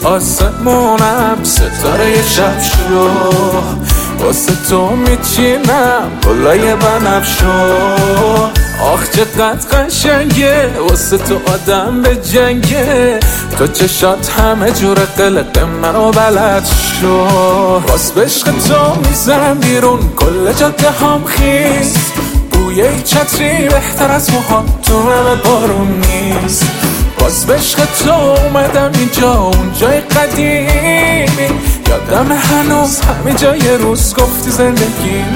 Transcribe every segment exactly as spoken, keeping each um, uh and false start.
آسمونم ستاره شب شو، واسه تو میچینم گلای بنفشو. آخ چقدر قشنگه واسه تو آدم به جنگه، تو چشات همه جور قلق منو بلد شو. باز به عشق تو میزنم بیرون کل جاده هم خیز، بوی چتری بهتر از موهام تو نم بارون نیست. باز به عشق تو اومدم اینجا اون جای قدیمی، یادم هنوز همه جای روز گفتی زندگی.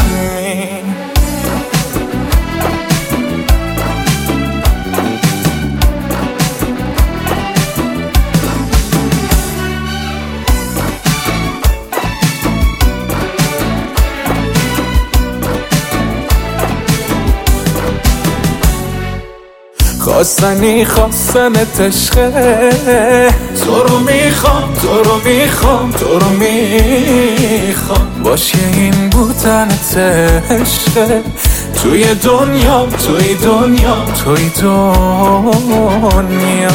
خواستنی خواستنت عشقه، تو رو میخوام تو رو میخوام تو رو میخوام. باشه این بودنت عشقه، توی دنیا توی دنیا توی دنیا.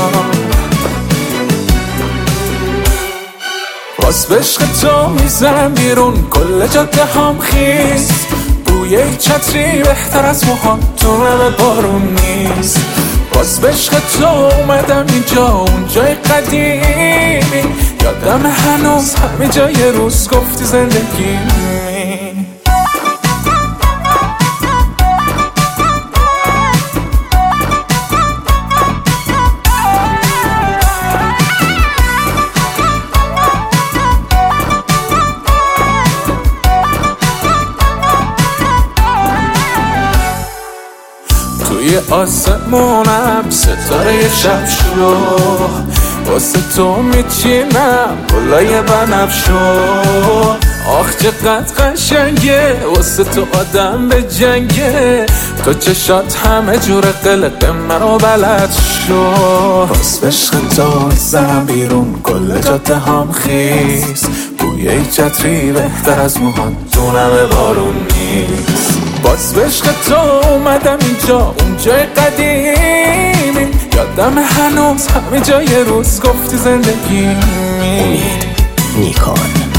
باز به عشق تو میزنم بیرون کل جاده هم خیز، بوی چتری بهتر از موهام تو نم بارون نیست. باز به عشق تو اومدم اینجا اون جای قدیمی، یادم هنوز همه جای روز گفتی زندگی. توی آسمونم ستاره شب شو، واسه تو میچینم گلای بنفشو. آخ چقدر قشنگه واسه تو آدم به جنگه، تو چشات همه جور قلق منو بلد شو. باز به عشق تو میزنم بیرون کل جاده هم خیز، بوی چتری بهتر از موهام تو نم بارون نیست. باز به عشق تو اومدم اینجا اون جای قدیمی، یادم هنوز همه جای روز گفتی زندگی. امید نیکان.